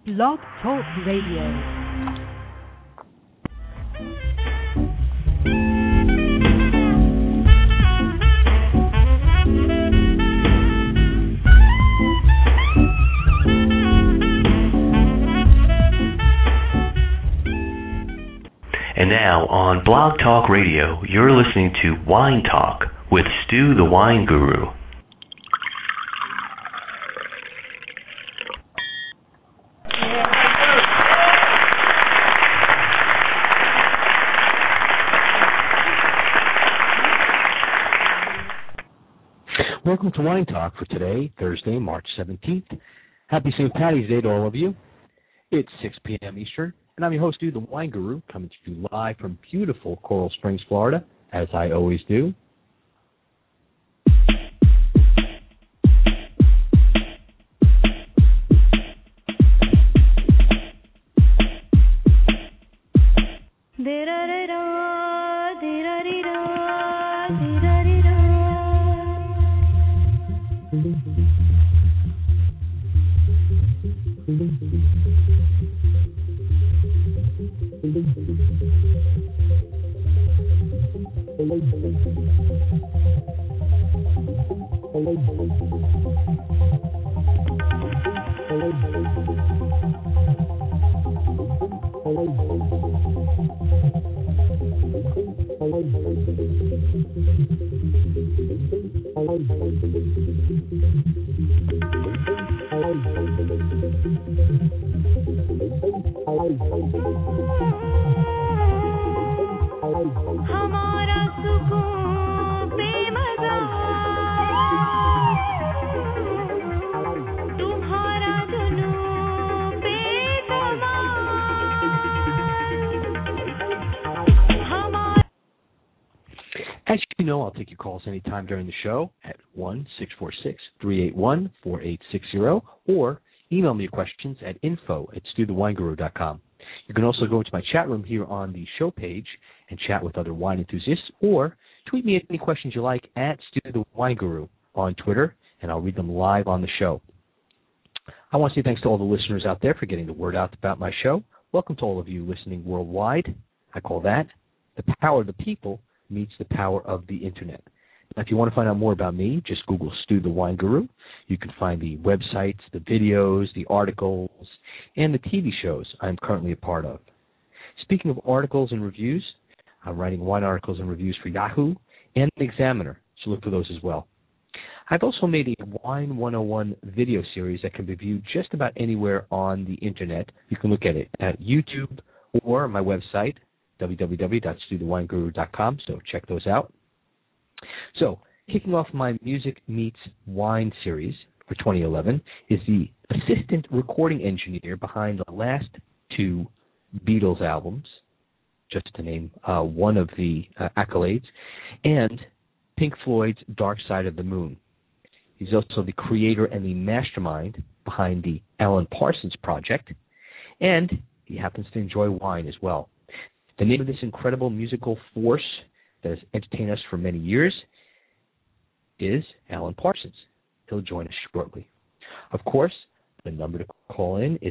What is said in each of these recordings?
Blog Talk Radio. And now on Blog Talk Radio, you're listening to Wine Talk with Stu the Wine Guru. Welcome to Wine Talk for today, Thursday, March 17th. Happy St. Paddy's Day to all of you. It's 6 p.m. Eastern. And I'm your host, Stu the Wine Guru, coming to you live from beautiful Coral Springs, Florida, as I always do. As you know, I'll take your calls anytime during the show at 1-646-381-4860 or email me your questions at info@stuthewineguru.com. You can also go into my chat room here on the show page and chat with other wine enthusiasts, or tweet me any questions you like at Stu the Wine Guru on Twitter, and I'll read them live on the show. I want to say thanks to all the listeners out there for getting the word out about my show. Welcome to all of you listening worldwide. I call that the power of the people meets the power of the Internet. Now, if you want to find out more about me, just Google Stu the Wine Guru. You can find the websites, the videos, the articles, and the TV shows I'm currently a part of. Speaking of articles and reviews, I'm writing wine articles and reviews for Yahoo and the Examiner, so look for those as well. I've also made a Wine 101 video series that can be viewed just about anywhere on the Internet. You can look at it at YouTube or my website, www.stuthewineguru.com, so check those out. So, kicking off my Music Meets Wine series for 2011 is the assistant recording engineer behind the last two Beatles albums, just to name one of the accolades, and Pink Floyd's Dark Side of the Moon. He's also the creator and the mastermind behind the Alan Parsons Project, and he happens to enjoy wine as well. The name of this incredible musical force that has entertained us for many years is Alan Parsons. He'll join us shortly. Of course, the number to call in is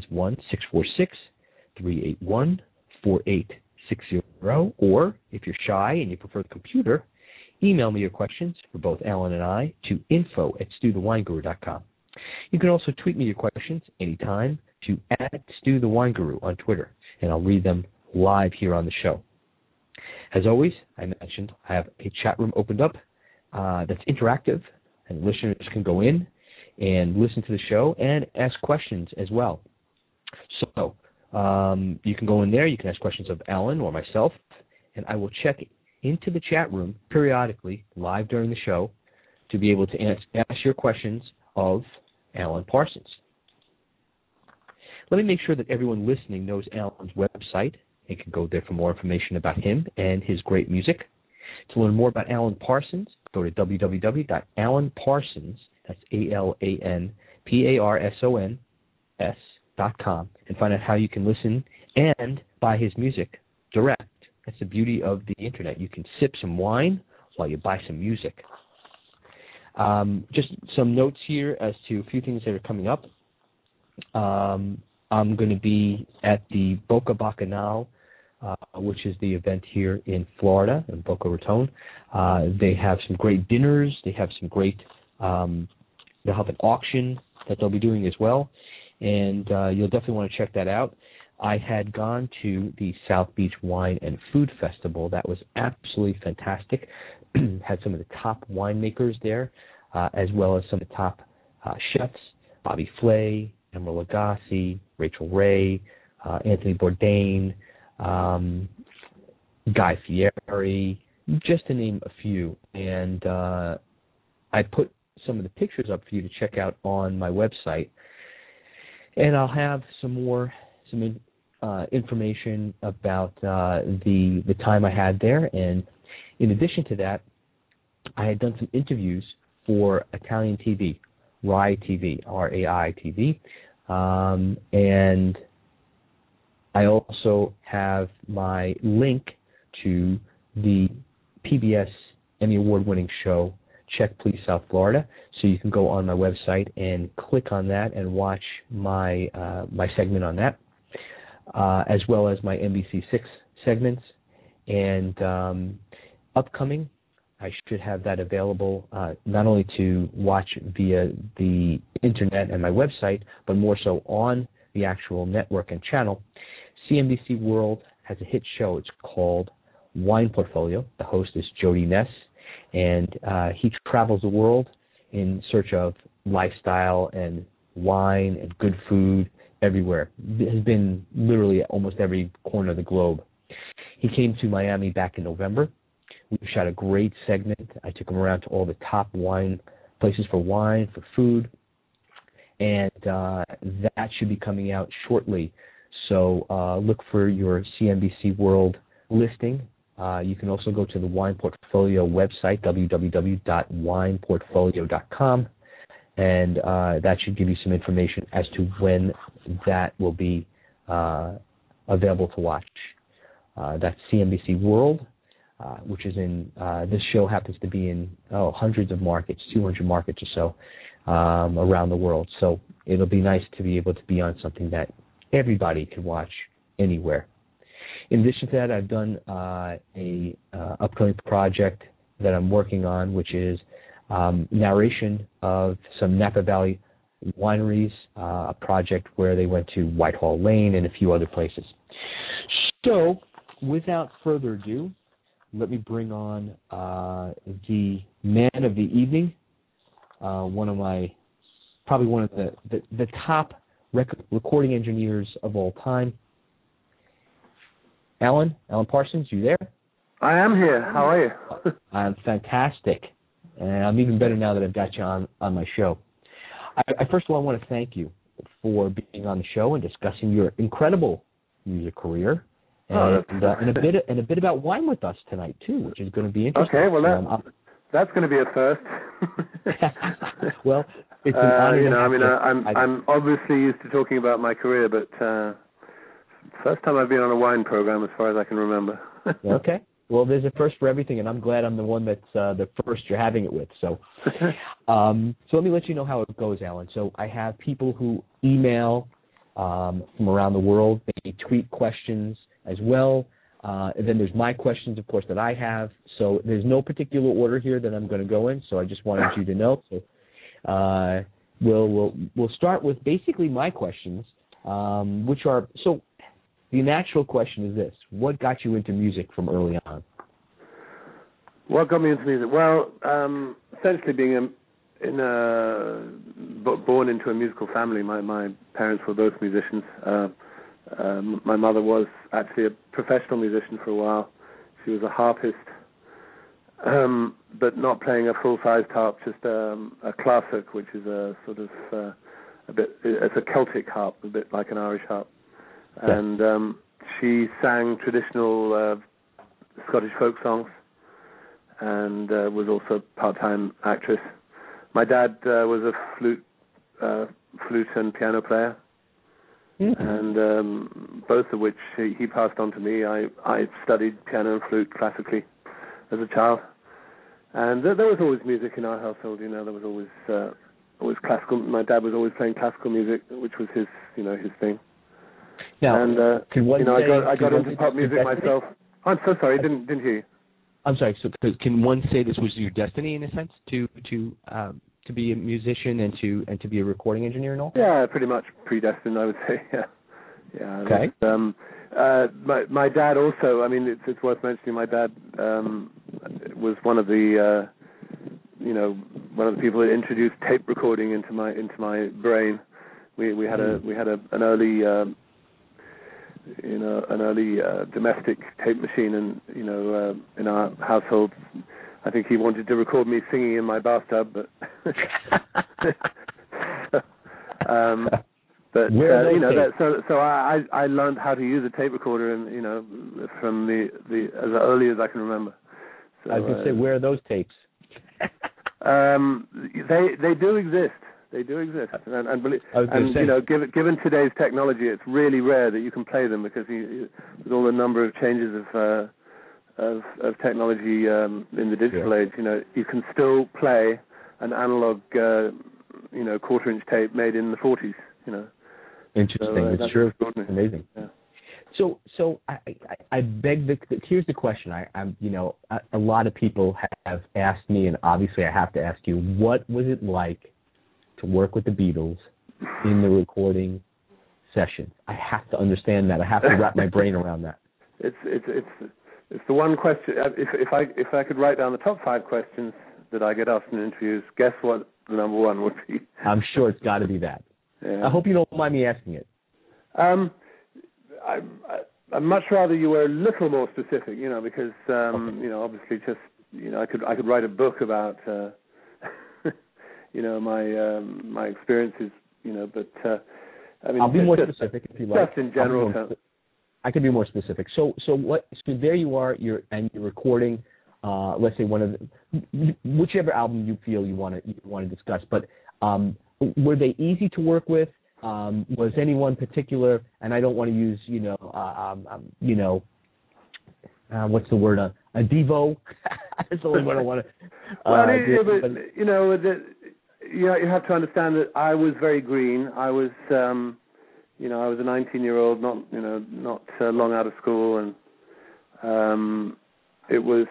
1-646-381-4860, or if you're shy and you prefer the computer, email me your questions for both Alan and I to info@stuthewineguru.com. You can also tweet me your questions anytime to @StuTheWineGuru on Twitter, and I'll read them live here on the show. As always, I mentioned I have a chat room opened up that's interactive, and listeners can go in and listen to the show and ask questions as well. So you can go in there, you can ask questions of Alan or myself, and I will check into the chat room periodically, live during the show, to be able to ask your questions of Alan Parsons. Let me make sure that everyone listening knows Alan's website. You can go there for more information about him and his great music. To learn more about Alan Parsons, go to www.alanparsons, that's AlanParsons.com, and find out how you can listen and buy his music direct. That's the beauty of the Internet. You can sip some wine while you buy some music. Just some notes here as to a few things that are coming up. I'm going to be at the Boca Bacanal, which is the event here in Florida, in Boca Raton. They have some great dinners. They have some great, they'll have an auction that they'll be doing as well. And you'll definitely want to check that out. I had gone to the South Beach Wine and Food Festival. That was absolutely fantastic. Had some of the top winemakers there, as well as some of the top chefs, Bobby Flay, Emeril Lagasse, Rachel Ray, Anthony Bourdain, Guy Fieri, just to name a few. And I put some of the pictures up for you to check out on my website. And I'll have some information about the time I had there. And in addition to that, I had done some interviews for Italian TV, RAI TV, RAI TV. And I also have my link to the PBS Emmy Award-winning show, Check Please South Florida. So you can go on my website and click on that and watch my my segment on that, as well as my NBC6 segments. And upcoming, I should have that available not only to watch via the internet and my website, but more so on the actual network and channel. CNBC World has a hit show. It's called Wine Portfolio. The host is Jody Ness, and he travels the world in search of lifestyle and wine and good food everywhere. It has been literally at almost every corner of the globe. He came to Miami back in November. We shot a great segment. I took him around to all the top wine places for wine, for food, and that should be coming out shortly. So look for your CNBC World listing. You can also go to the Wine Portfolio website, www.wineportfolio.com, and that should give you some information as to when that will be available to watch. That's CNBC World, which is in, this show happens to be in hundreds of markets, 200 markets or so around the world. So it'll be nice to be able to be on something that everybody can watch anywhere. In addition to that, I've done a upcoming project that I'm working on, which is narration of some Napa Valley wineries, a project where they went to Whitehall Lane and a few other places. So, without further ado, let me bring on the man of the evening, one of the top recording engineers of all time. Alan Parsons, you there? I am here. How are you? I'm fantastic. And I'm even better now that I've got you on my show. I first of all want to thank you for being on the show and discussing your incredible music career. And a bit about wine with us tonight too, which is going to be interesting. Okay, well that's going to be a first. Well, it's an honor. I'm obviously used to talking about my career, but first time I've been on a wine program, as far as I can remember. Okay. Well, there's a first for everything, and I'm glad I'm the one that's the first you're having it with. So, so let me let you know how it goes, Alan. So I have people who email from around the world. They tweet questions as well. And then there's my questions, of course, that I have. So there's no particular order here that I'm going to go in. So I just wanted you to know. So we'll start with basically my questions, which are so. The natural question is this: what got you into music from early on? What got me into music? Well, essentially being born into a musical family. My parents were both musicians. My mother was actually a professional musician for a while. She was a harpist, but not playing a full-sized harp, just a classic, which is a sort of it's a Celtic harp, a bit like an Irish harp. And she sang traditional Scottish folk songs and was also a part-time actress. My dad was a flute and piano player, and both of which he passed on to me. I studied piano and flute classically as a child, and there was always music in our household. You know, there was always classical. My dad was always playing classical music, which was his thing. Now, and I got into pop music myself. I'm so sorry, didn't hear you. I'm sorry. So, can one say this was your destiny in a sense to be a musician and to be a recording engineer and all? Yeah, pretty much predestined, I would say. Yeah. Okay. My dad also. I mean, it's worth mentioning. My dad was one of the people that introduced tape recording into my brain. We had an early domestic tape machine, and in our household, I think he wanted to record me singing in my bathtub, but I learned how to use a tape recorder, and from the as early as I can remember. So, I was going to say, where are those tapes? They do exist. They do exist, given today's technology, it's really rare that you can play them because with all the number of changes of technology in the digital age, you can still play an analog, quarter-inch tape made in the 40s. Interesting. So, it's true. Amazing. Yeah. So I beg here's the question. A lot of people have asked me, and obviously I have to ask you, what was it like to work with the Beatles in the recording session? I have to understand that. I have to wrap my brain around that. It's the one question. If I could write down the top 5 questions that I get asked in interviews, guess what the number one would be? I'm sure it's got to be that. Yeah. I hope you don't mind me asking it. I'd much rather you were a little more specific, because obviously just I could write a book about my experiences, but I mean, I'll be more specific if you like. Just in general. I can be more specific. So there you are. You're recording. Let's say whichever album you feel you want to discuss. But were they easy to work with? Was anyone particular? And I don't want to use what's the word? A Devo. That's the only one I want to. You have to understand that I was very green. I was I was a 19-year-old, not long out of school, and it was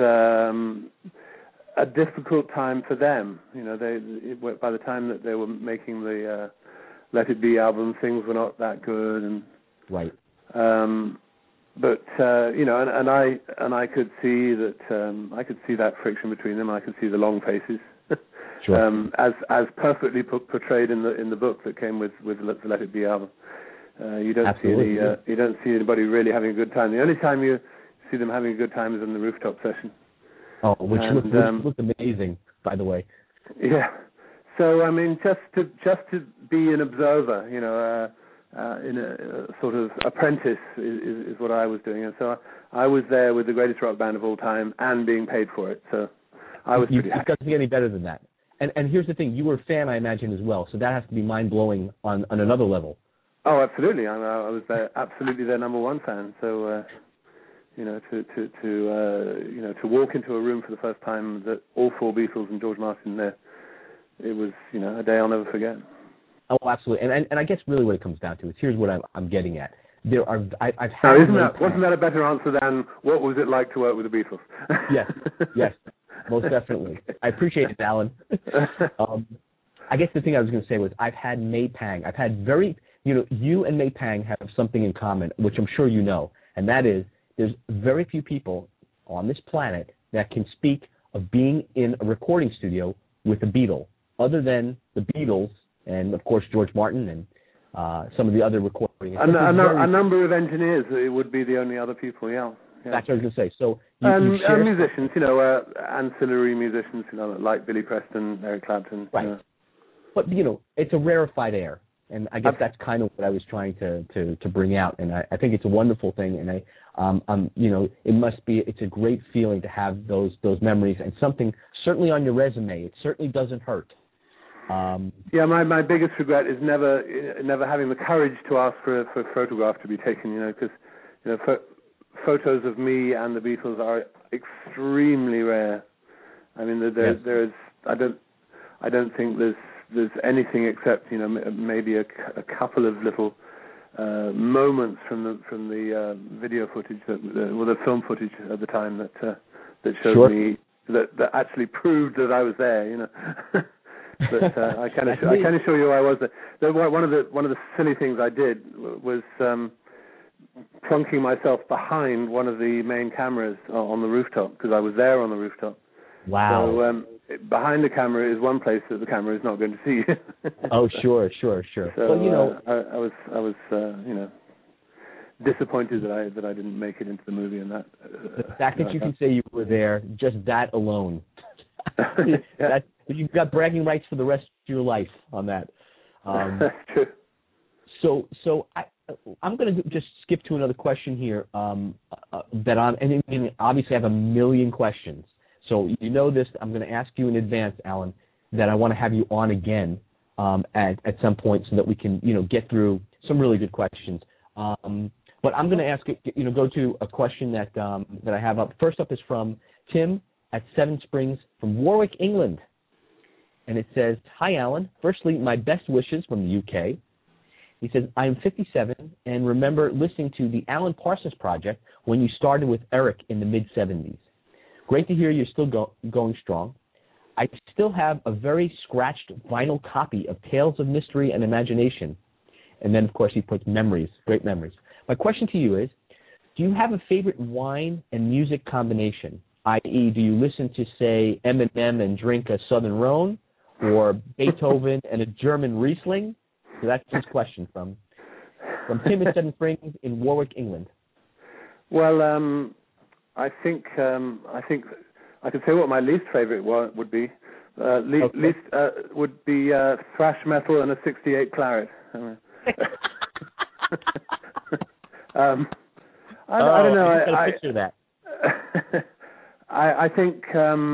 a difficult time for them. By the time that they were making the Let It Be album, things were not that good, and right. But and I could see that friction between them. I could see the long faces. Sure. As perfectly portrayed in the book that came with the Let It Be album. You don't see anybody really having a good time. The only time you see them having a good time is in the rooftop session. Oh, which looked amazing, by the way. Yeah. So I mean, just to be an observer, in a sort of apprentice is what I was doing, and so I was there with the greatest rock band of all time and being paid for it. So I was pretty happy. It doesn't get any better than that. And here's the thing: you were a fan, I imagine, as well. So that has to be mind blowing on another level. Oh, absolutely! I was absolutely their number one fan. So to walk into a room for the first time that all 4 Beatles and George Martin there, it was a day I'll never forget. Oh, absolutely. And I guess really what it comes down to is here's what I'm getting at. I've had. Now, wasn't that a better answer than what was it like to work with the Beatles? Yes, most definitely. I appreciate it, Alan. I guess the thing I was going to say was I've had May Pang. I've had you and May Pang have something in common, which I'm sure you know, and that is there's very few people on this planet that can speak of being in a recording studio with a Beatle, other than the Beatles and, of course, George Martin and some of the other recording. A number of engineers would be the only other people, yeah. That's what I was going to say. So musicians, ancillary musicians, like Billy Preston, Eric Clapton. Right. But, it's a rarefied air. And I guess that's kind of what I was trying to bring out. And I think it's a wonderful thing. And it's a great feeling to have those memories and something certainly on your resume. It certainly doesn't hurt. My biggest regret is never having the courage to ask for a photograph to be taken. Because photos of me and the Beatles are extremely rare. I mean, there's I don't think there's anything except maybe a couple of little moments from the video footage the film footage at the time that showed me that actually proved that I was there. You know. But I can assure you I was there. One of the silly things I did was plunking myself behind one of the main cameras on the rooftop, because I was there on the rooftop. Wow. So behind the camera is one place that the camera is not going to see you. Oh, sure. So, well, you know, I was disappointed that I didn't make it into the movie, and that the fact that you can say you were there, just that alone, you've got bragging rights for the rest of your life on that. That's true. So I'm going to just skip to another question here. And obviously I have a million questions. So you know this. I'm going to ask you in advance, Alan, that I want to have you on again at some point so that we can get through some really good questions. But I'm going to ask go to a question that I have up. First up is from Tim at Seven Springs from Warwick, England. And it says, "Hi, Alan. Firstly, my best wishes from the UK." He says, "I am 57 and remember listening to the Alan Parsons Project when you started with Eric in the mid-'70s. Great to hear you're still going strong. I still have a very scratched vinyl copy of Tales of Mystery and Imagination." And then, of course, he puts memories, great memories. My question to you is, do you have a favorite wine and music combination? I.e., do you listen to, say, Eminem and drink a Southern Rhone, or Beethoven and a German Riesling? So that's his question from Tim at Seven Springs in Warwick, England. Well, I think I could say what my least favorite would be. Least would be thrash metal and a '68 Claret. I don't know. I picture that. I think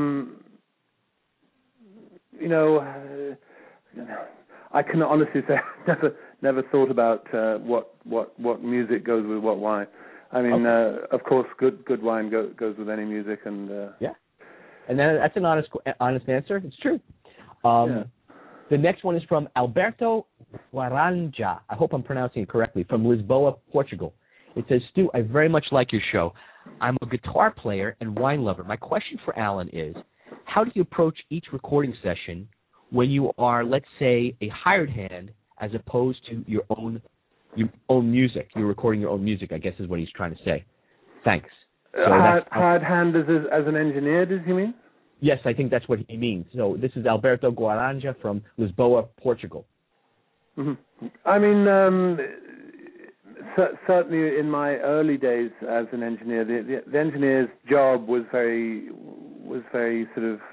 I can honestly say never thought about what music goes with what wine. I mean, of course, good wine goes with any music, and yeah, and then that's an honest answer. It's true. The next one is from Alberto Guaranja. I hope I'm pronouncing it correctly. From Lisboa, Portugal. It says, "Stu, I very much like your show. I'm a guitar player and wine lover. My question for Alan is, how do you approach each recording session when you are, let's say, a hired hand as opposed to your own music? You're recording your own music, I guess is what he's trying to say. Thanks." So hired hand as an engineer, does he mean? Yes, I think that's what he means. So this is Alberto Guaranja from Lisboa, Portugal. Mm-hmm. I mean, certainly in my early days as an engineer, the engineer's job was very sort of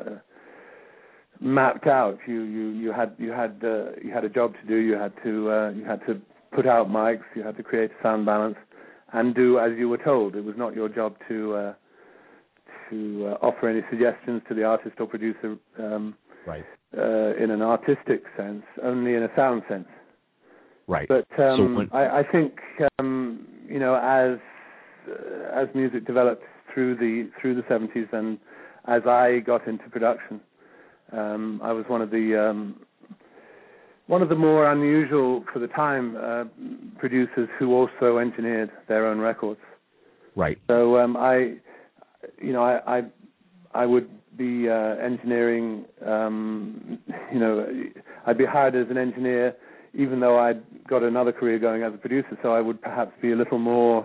mapped out. You had a job to do. You had to put out mics. You had to create a sound balance and do as you were told. It was not your job to offer any suggestions to the artist or producer. Right. In an artistic sense, only in a sound sense. Right. But I think as music developed through the 70s, and as I got into production, I was one of the more unusual for the time producers who also engineered their own records. Right. So I would be engineering. I'd be hired as an engineer, even though I'd got another career going as a producer. So I would perhaps be a little more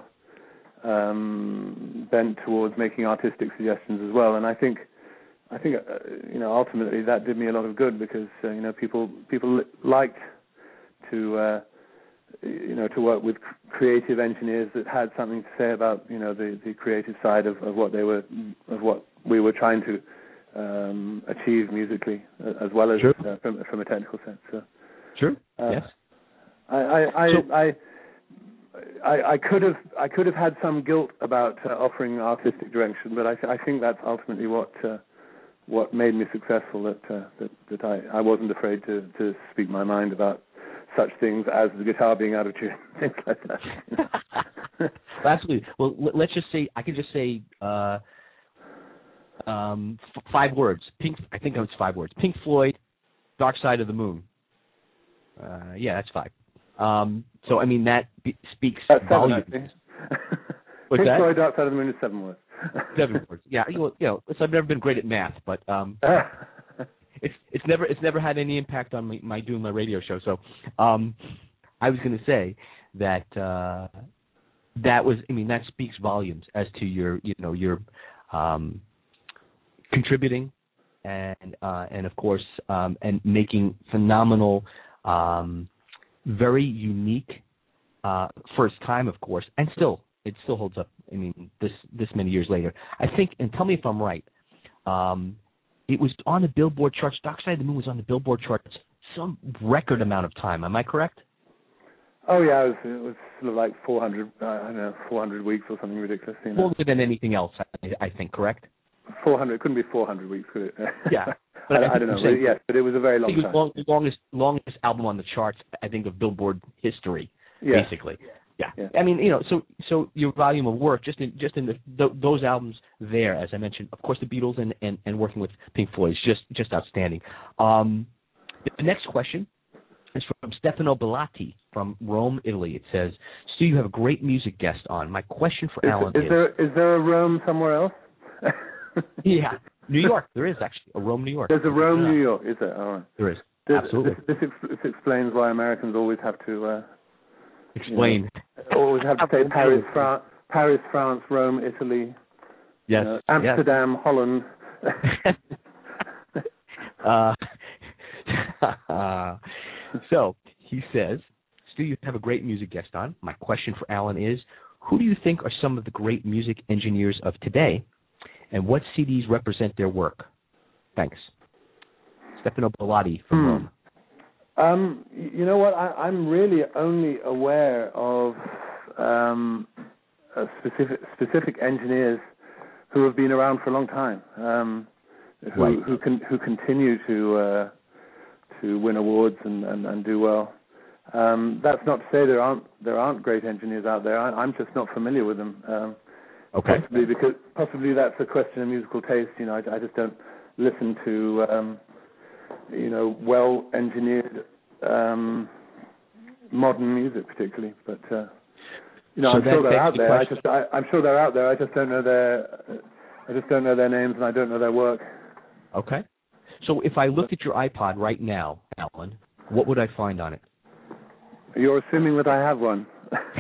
bent towards making artistic suggestions as well. And I think ultimately that did me a lot of good, because people liked to work with creative engineers that had something to say about the creative side of what we were trying to achieve musically, as well as from a technical sense. So, sure. Yes. I could have had some guilt about offering artistic direction, but I think that's ultimately what made me successful. That I wasn't afraid to speak my mind about such things as the guitar being out of tune, things like that. Absolutely. Well, let's just say I could just say 5 words. I think it's 5 words. Pink Floyd, Dark Side of the Moon. Yeah, that's 5. So I mean that speaks That's volumes. 7, What's Pink that? Floyd Dark Side of the Moon is 7 words. 7 words. Yeah, so I've never been great at math, but it's never had any impact on my doing my radio show. So I was going to say that that speaks volumes as to your contributing and of course and making phenomenal, very unique first time, of course, and it still holds up. I mean, this many years later, I think, and tell me if I'm right. It was on the Billboard charts. Dark Side of the Moon was on the Billboard charts some record amount of time. Am I correct? Oh yeah, it was sort of like 400. I don't know, 400 weeks or something ridiculous. Longer than anything else, I think. Correct? 400. It couldn't be 400 weeks, could it? Yeah. But I don't know. But yes, but it was a very long time. It was longest album on the charts, I think, of Billboard history, basically. Yeah. I mean, so your volume of work just in those albums there, as I mentioned, of course, the Beatles and working with Pink Floyd is just outstanding. The next question is from Stefano Bellotti from Rome, Italy. It says, "Stu, you have a great music guest on. My question for Alan is there a Rome somewhere else?" Yeah, New York. There is actually a Rome, New York. There's a Rome, New York. Is there? All right. There is. Absolutely. This explains why Americans always have to explain. Always have to say Paris, France, Rome, Italy. Yes. Amsterdam, yes. Holland. So he says, "Stu, you have a great music guest on. My question for Alan is, who do you think are some of the great music engineers of today, and what CDs represent their work? Thanks." Stefano Bellotti from Rome. You know what? I'm really only aware of specific engineers who have been around for a long time, who continue to win awards and do well. That's not to say there aren't great engineers out there. I'm just not familiar with them. Okay. Possibly that's a question of musical taste. I just don't listen to well engineered modern music particularly. But I'm sure they're out there. I'm sure they're out there. I just don't know their names and I don't know their work. Okay. So if I looked at your iPod right now, Alan, what would I find on it? You're assuming that I have one.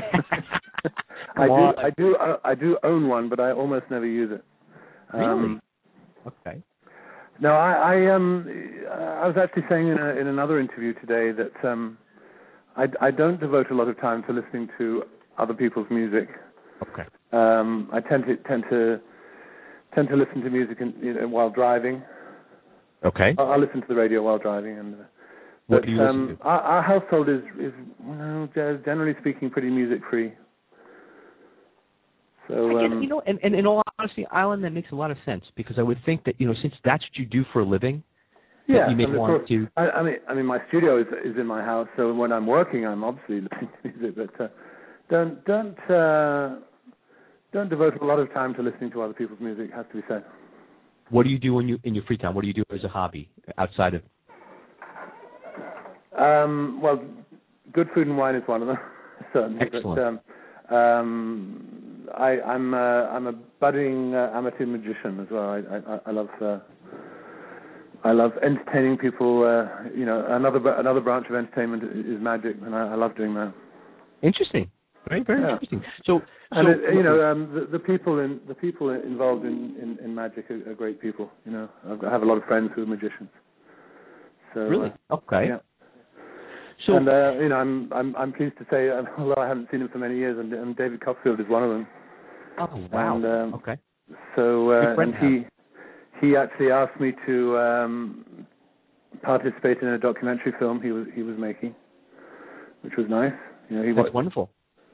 I do own one, but I almost never use it. Really? Okay. No, I was actually saying in another interview today that I don't devote a lot of time to listening to other people's music. Okay. I tend to listen to music while driving. Okay. I'll listen to the radio while driving, what do you listen to? Our household is generally speaking pretty music free. So and in all honesty, Alan, that makes a lot of sense because I would think that since that's what you do for a living, you may want to. I mean, my studio is in my house, so when I'm working, I'm obviously listening to music, but don't devote a lot of time to listening to other people's music. Has to be said. What do you do in your free time? What do you do as a hobby outside of? Well, good food and wine is one of them, certainly. Excellent. But, I'm a budding amateur magician as well. I love entertaining people. Another branch of entertainment is magic, and I love doing that. Interesting. Very, very interesting. So the people involved in magic are great people. I have a lot of friends who are magicians. So really, okay. Yeah. So, and I'm pleased to say, although I haven't seen him for many years, and David Copperfield is one of them. Oh wow! And, okay. So and he actually asked me to participate in a documentary film he was making, which was nice. That's wonderful.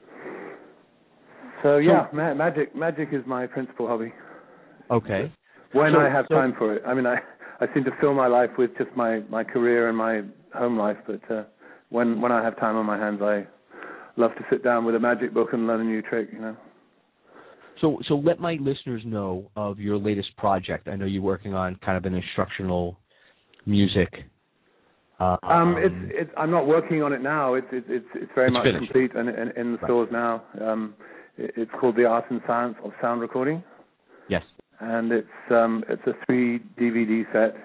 So magic is my principal hobby. Okay. When I have time for it. I mean, I seem to fill my life with just my career and my home life, but when I have time on my hands, I love to sit down with a magic book and learn a new trick. So let my listeners know of your latest project. I know you're working on kind of an instructional music I'm not working on it now. It's very much finished. complete and in the stores now. It's called The Art and Science of Sound Recording. Yes. And it's a 3 DVD set.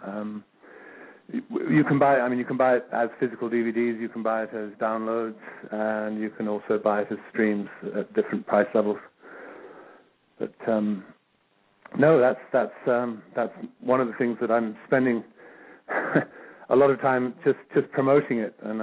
You can buy it as physical DVDs. You can buy it as downloads, and you can also buy it as streams at different price levels. But no, that's one of the things that I'm spending a lot of time just promoting it. And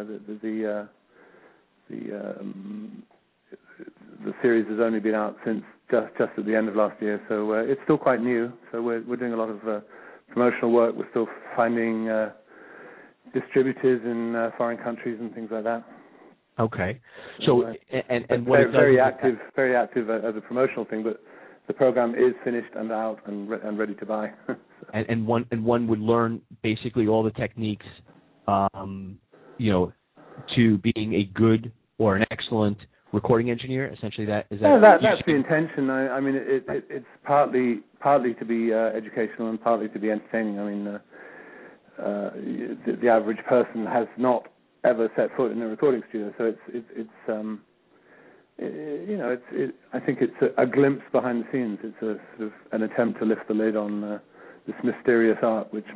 the series has only been out since just at the end of last year, so it's still quite new. So we're doing a lot of promotional work. We're still finding distributors in foreign countries and things like that. Okay. So and what very active as a promotional thing, but the program is finished and out and ready to buy. and one would learn basically all the techniques, to being a good or an excellent recording engineer. Essentially, that's the intention. I mean, it's partly to be educational and partly to be entertaining. I mean, the average person has not ever set foot in a recording studio, so I think it's a glimpse behind the scenes. It's a sort of an attempt to lift the lid on this mysterious art, which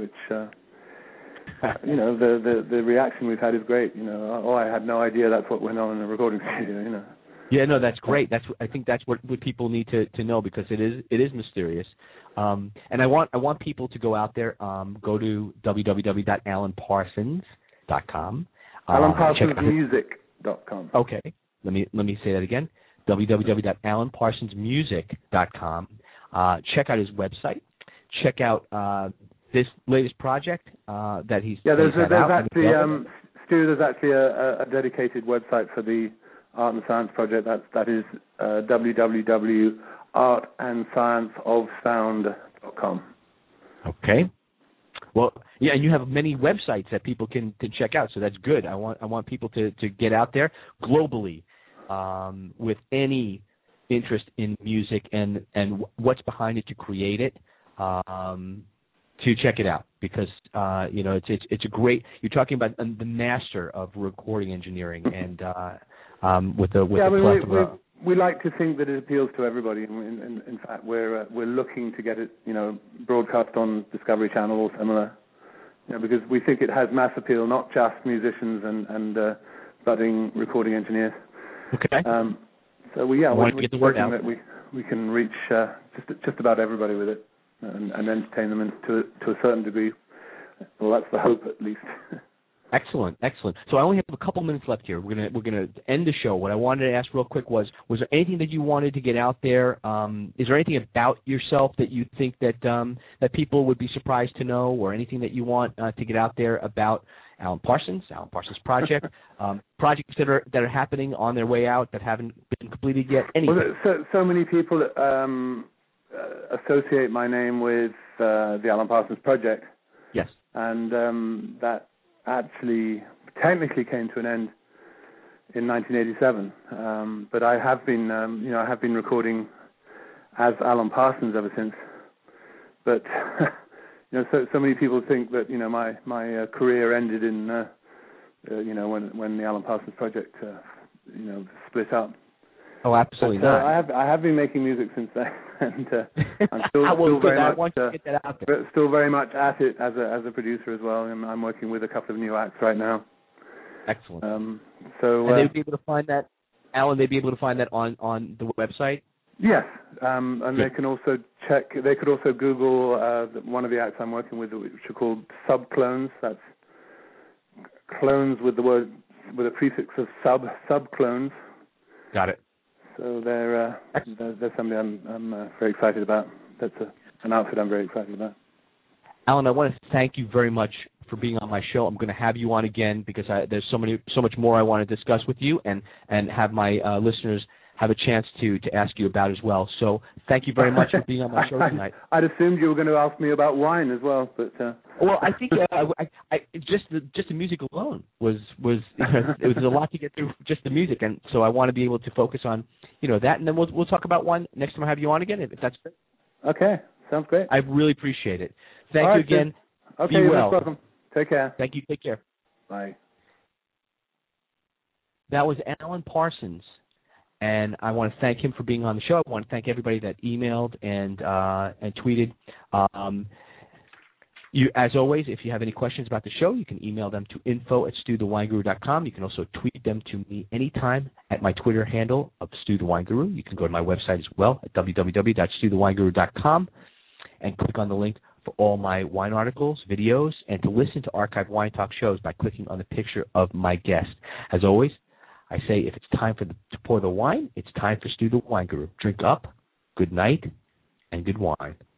the reaction we've had is great. I had no idea that's what went on in a recording studio. Yeah, no, that's great. I think that's what people need to know, because it is mysterious. And I want people to go out there, go to www.alanparsons.com. AlanParsonsMusic.com. Okay, let me say that again. www.alanparsonsmusic.com. Check out his website. Check out this latest project that he's there's actually a dedicated website for the Art and Science project. That is www.artandscienceofsound.com. Okay. Well, yeah, and you have many websites that people can check out, so that's good. I want people to get out there globally with any interest in music and what's behind it to create it. To check it out, because it's a great. You're talking about the master of recording engineering, and we like to think that it appeals to everybody. In fact, we're looking to get it broadcast on Discovery Channel or similar, because we think it has mass appeal, not just musicians and budding recording engineers. Okay. So we're get the word out. That we can reach just about everybody with it. And entertain them to a certain degree. Well, that's the hope, at least. Excellent. So I only have a couple minutes left here. We're gonna end the show. What I wanted to ask real quick was there anything that you wanted to get out there? Is there anything about yourself that you think that people would be surprised to know, or anything that you want to get out there about Alan Parsons project, projects that are happening on their way out that haven't been completed yet? Anything? Well, so many people associate my name with the Alan Parsons project. Yes. And that actually technically came to an end in 1987. But I have been recording as Alan Parsons ever since. But so many people think that my career ended in when the Alan Parsons project split up. Oh, absolutely not. I have been making music since then, and I'm still very much at it as a producer as well. And I'm working with a couple of new acts right now. Excellent. And they'd be able to find that, Alan. They'd be able to find that on the website. Yes, and good. They can also check. They could also Google one of the acts I'm working with, which are called Subclones. That's clones with a prefix of subclones. Got it. So there's something I'm very excited about. That's an outfit I'm very excited about. Alan, I want to thank you very much for being on my show. I'm going to have you on again because there's so much more I want to discuss with you and have my listeners have a chance to ask you about as well. So thank you very much for being on my show tonight. I'd assumed you were going to ask me about wine as well, but well, I think just the music alone was it was a lot to get through, just the music, and so I want to be able to focus on that, and then we'll talk about wine next time I have you on again, if that's great. Okay, sounds great. I really appreciate it. Thank you again. Okay, be you're well. welcome. Take care. Thank you. Take care. Bye. That was Alan Parsons, and I want to thank him for being on the show. I want to thank everybody that emailed and tweeted. As always, if you have any questions about the show, you can email them to info@stewthewineguru.com. You can also tweet them to me anytime at my Twitter handle of Stew the Wine Guru. You can go to my website as well at www.stewthewineguru.com and click on the link for all my wine articles, videos, and to listen to archived Wine Talk shows by clicking on the picture of my guest. As always, I say if it's time to pour the wine, it's time for Stew the Wine Guru. Drink up, good night, and good wine.